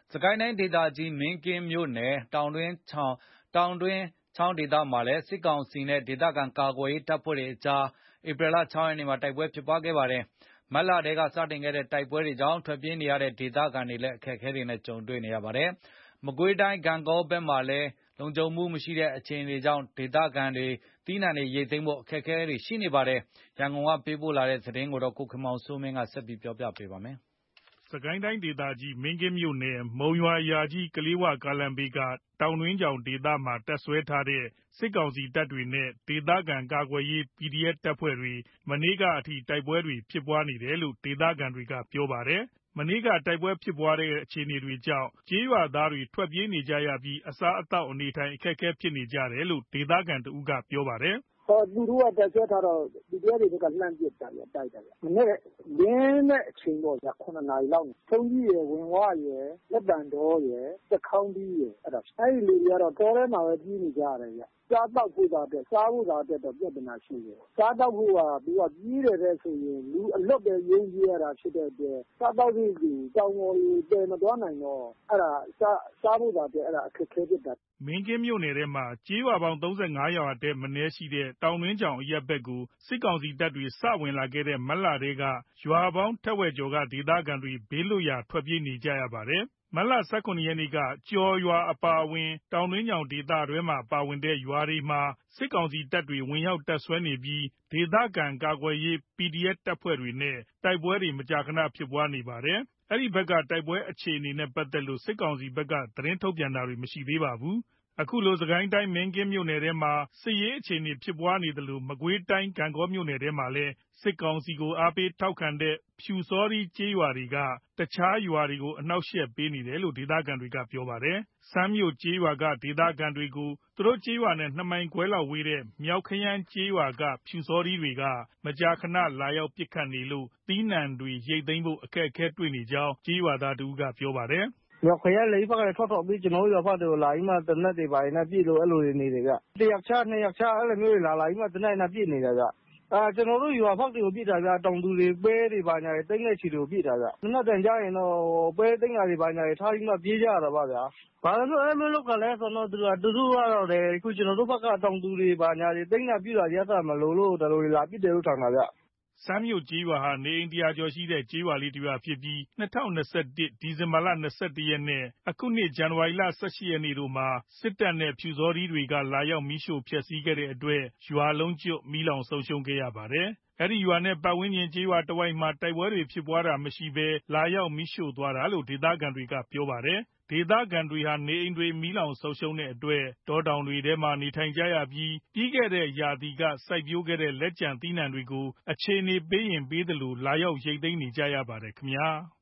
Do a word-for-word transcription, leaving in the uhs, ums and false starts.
စကိုင်းတိုင်းဒေသကြီးမင်းကင်းမြို့နယ်တောင်တွင်းချောင်းတောင်တွင်းချောင်းဒေသမှာလည်းစစ်ကောင်စီနဲ့ဒေသခံကာကွယ်ရေးတပ်ဖွဲ့တွေအကြားဧပြီလ ၆ ရက်နေ့မှာတိုက်ပွဲဖြစ်ပွားခဲ့ပါတယ်။မတ်လထဲကစတင်ခဲ့တဲ့တိုက်ပွဲတွေကြောင့်ထွက်ပြေးနေရတဲ့ဒေသခံတွေလည်းအခက်အခဲတွေနဲ့ကြုံတွေ့နေရပါတယ်။မကွေးတိုင်းဂန့်ဂေါဘက်မှာလည်းလုံခြုံမှုမရှိတဲ့အခြေအနေကြောင့်ဒေသခံတွေသီးနှံတွေရိတ်သိမ်းဖို့အခက်အခဲတွေရှိနေပါတယ်။ရန်ကုန်ကပေးပို့လာတဲ့သတင်းကိုကိုခင်မောင်စိုးမင်းကပြောပြပါမယ်။စစ်ကိုင်းတိုင်းဒေသကြီးမင်းကင်းမြို့နယ်မုံရွာ-ယာကြီး-ကလေးဝကားလမ်းဘေးကတောင်တွင်းချောင်ဒေသမှာတပ်စွဲထားတဲ့စစ်ကောင်စီတပ်တွေနဲ့ဒေသခံကာကွယ်ရေး ပီဒီအက်ဖ် တပ်ဖွဲ့တွေမနေ့ကအထိတိုက်ပွဲတွေဖြစ်ပွားနေတယ်လို့ဒေသခံတွေကပြောပါတယ်။မနေ့ကတိုက်ပွဲဖြစ်ပွားတဲ့အခြေအနေတွေကြောင့်ကျေးရွာသားတွေထွက်ပြေးနေကြရပြီးအစားအသောက်အနေအထိုင်အခက်အခဲဖြစ်နေကြတယ်လို့ဒေသခံတဦးကပြောပါတယ်။ "သူတို့ကတပ်စွဲထားတော့ ပီဒီအက်ဖ် တွေဘက်ကလှမ်းပစ်တာဗျတိုက်တာဗျ။မနက်လင်းတဲ့အချိန်ပေါ့ဗျာ၇နာရီလောက်။ထုံးကြီးရယ်ဝင်ဝရယ်လက်ပံတောရယ်ကြက်ခေါင်းတီးရယ်အဲ့လူတွေကတော့တောထဲမှာပဲပြေးနေကြရတယ်ဗျ။စားသောက်ဖို့သာအတွက်စားဖို့သာအတွက်တော့ပြဿနာရှိတယ်။စားသောက်ဖို့ကသူကပြေးတယ်ဆိုရင်လူအလွတ်ပဲရုန်းပြေးရတာဖြစ်တဲ့အတွက်စားသောက်ဖို့ကိုတောင်ပေါ်တွေသယ်မသွားနိုင်တော့အဲ့ဒါစားဖို့သာအတွက်အဲ့ဒါအခက်အခဲဖြစ်တာ။ " မင်းကင်းမြို့နယ်ထဲမှာကျေးရွာပေါင်း၃၅ရွာထက်မနည်းရှိတဲ့တောင်တွင်းချောင်အရပ်ဘက်ကိုစစ်ကောင်စီတပ်တွေစဝင်လာခဲ့တဲ့မတ်လထဲကရွာပေါင်းထက်ဝက်ကျော်ကဒေသခံတွေဘေးလွတ်ရာထွက်ပြေးနေကြရပါတယ်။မတ်လ၁၇ရက်နေ့ကကျော်ရွာအပါအဝင်တောင်တွင်းချောင်ဒေသထဲမှာပါဝင်တဲ့ရွာတွေမှာစစ်ကောင်စီတပ်တွေဝင်ရောက်တပ်စွဲနေပြီးဒေသခံကာကွယ်ရေး ပီဒီအက်ဖ် တပ်ဖွဲ့တွေနဲ့တိုက်ပွဲတွေမကြာခဏဖြစ်ပွားနေပါတယ်။ အဲဒီဘက်ကတိုက်ပွဲအခြေအနေနဲ့ပတ်သက်လို့စစ်ကောင်စီဘက်ကသတင်းထုတ်ပြန်တာမရှိသေးပါဘူး။ အခုလိုစစ်ကိုင်းတိုင်းမင်းကင်းမြို့နယ်ထဲမှာစစ်ရေးအခြေအနေဖြစ်ပွားနေသလိုမကွေးတိုင်းဂန့်ဂေါမြို့နယ်ထဲမှာလည်းစစ်ကောင်စီကိုအားပေးထောက်ခံတဲ့ပျူစောထီးကျေးရွာတွေက တခြားရွာတွေကိုအနှောင့်အယှက်ပေးနေတယ်လို့ဒေသခံတွေကပြောပါတယ်။ စန်းမြို့ကျေးရွာကဒေသခံတွေကိုသူတို့ကျေးရွာနဲ့၂မိုင်ခွဲလောက်ဝေးတဲ့မြောက်ခရမ်းကျေးရွာကပျူစောထီးတွေက မကြာခဏလာရောက်ပစ်ခတ်နေလို့သီးနှံတွေရိတ်သိမ်းဖို့အခက်အခဲတွေ့နေကြောင်းကျေးရွာသားတဦးကပြောပါတယ်။ "မြောက်ခရမ်းဘက်ကထွက်ထွက်ပြီးကျွန်တော်တို့ရွာဘက်ကိုလာပြီးမှသေနတ်တွေဘာတွေနဲ့ပစ်လို့အဲ့လိုတွေနေတယ်ဗျ။တရက်ခြားနှစ်ရက်ခြားအဲ့လိုမျိုးတွေလာလာပြီးမှသေနတ်တွေနဲ့ပစ်နေတာဗျ။အာကျွန်တော်တို့ရွာဘက်တွေကိုပစ်တာဗျတောင်သူတွေပဲတွေဘာညာတွေသိမ်းတဲ့ဆီတွေကိုပစ်တာဗျ။သေနတ်သံကြားရင်တော့ပဲသိမ်းတာတွေဘာညာတွေထားပြီးမှပြေးကြရတာပေါ့ဗျာ။ဘာလို့အဲ့လိုလုပ်တာလဲဆိုတော့သူတို့ကတော့လေအခုကျွန်တော်တို့ဘက်ကတောင်သူတွေဘာညာတွေသိမ်းတာပြုတာတွေကမလိုလို့ဒီလိုလာပစ်တယ်လို့ထင်တာဗျ။ " စန်းမြို့ကျေးရွာဟာနေအိမ်တရာကျော်ရှိတဲ့ကျေးရွာလေးတရွာဖြစ်ပြီး၂၀၂၁ ဒီဇင်ဘာလ၂၁ရက်နဲ့အခုနှစ်ဇန်နဝါရီလ၁၈ရက်နေ့တို့မှာစစ်တပ်နဲ့ပျူစောထီးတွေကလာရောက်မီးရှို့ဖျက်ဆီးခဲ့တဲ့အတွက်ရွာလုံးကျွတ်မီးလောင်ဆုံးရှုံးခဲ့ရပါတယ်။ အဲဒီရွာနဲ့ပတ်ဝန်းကျင်ကျေးရွာတဝိုက်မှာတိုက်ပွဲတွေဖြစ်ပွားတာမရှိဘဲလာရောက်မီးရှို့သွားတာလို့ဒေသခံတွေကပြောပါတယ်။ ဒေသခံတွေဟာနေအိမ်တွေမီးလောင်ဆုံးရှုံးတဲ့အတွက်တောတောင်တွေထဲမှာနေထိုင်ကြရပြီးပြီးခဲ့တဲ့ရာသီကစိုက်ပျိုးခဲ့တဲ့လက်ကျန်သီးနှံတွေကိုအခြေအနေပေးရင်ပေးသလိုလာရောက်ရိတ်သိမ်းနေကြရပါတယ်ခင်ဗျာ။